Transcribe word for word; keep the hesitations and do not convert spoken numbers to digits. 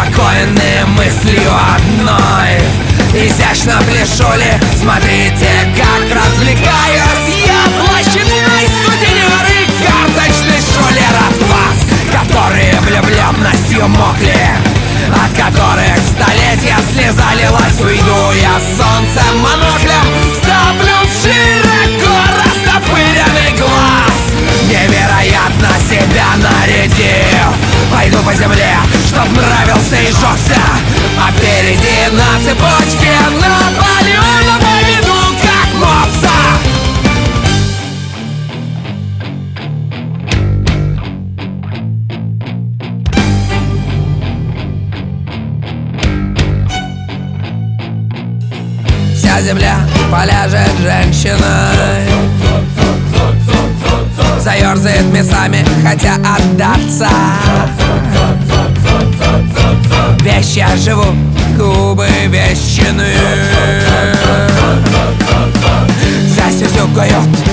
спокойны мыслью одной. Изящно пляшу ли, смотрите, как развлекаюсь я, площадной сутенер и карточный шулер от вас, которые влюбленностью мокли, от которых столетия слеза лилась. Уйду я с солнцем моноклем, вставлю в широко растопыренный глаз, невероятно себя нарядив. Пойду по земле, чтоб нравился и жёгся, а впереди на цепочке Наполеона поведу, как мопса. Вся земля поляжет женщиной, заёрзает мясами, хотя отдаться. Вещь я живу, губы вещины, засюсюкают